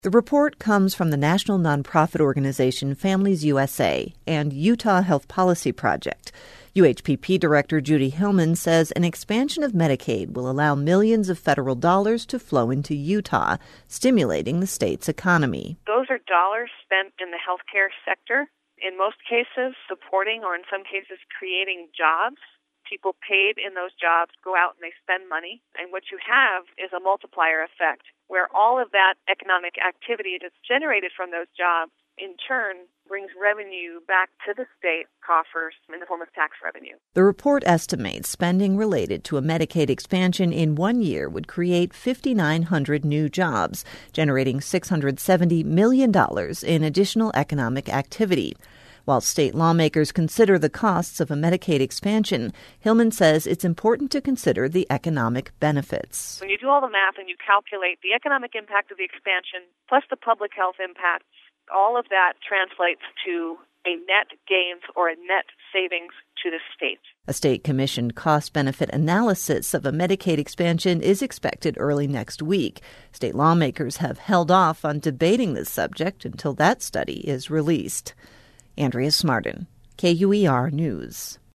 The report comes from the national nonprofit organization Families USA and Utah Health Policy Project. UHPP Director Judy Hillman says an expansion of Medicaid will allow millions of federal dollars to flow into Utah, stimulating the state's economy. Those are dollars spent in the healthcare sector, in most cases supporting or in some cases creating jobs. People paid in those jobs go out and they spend money, and what you have is a multiplier effect where all of that economic activity that's generated from those jobs in turn brings revenue back to the state coffers in the form of tax revenue. The report estimates spending related to a Medicaid expansion in 1 year would create 5,900 new jobs, generating $670 million in additional economic activity. While state lawmakers consider the costs of a Medicaid expansion, Hillman says it's important to consider the economic benefits. When you do all the math and you calculate the economic impact of the expansion plus the public health impacts, all of that translates to a net gains or a net savings to the state. A state-commissioned cost-benefit analysis of a Medicaid expansion is expected early next week. State lawmakers have held off on debating this subject until that study is released. Andrea Smartin, KUER News.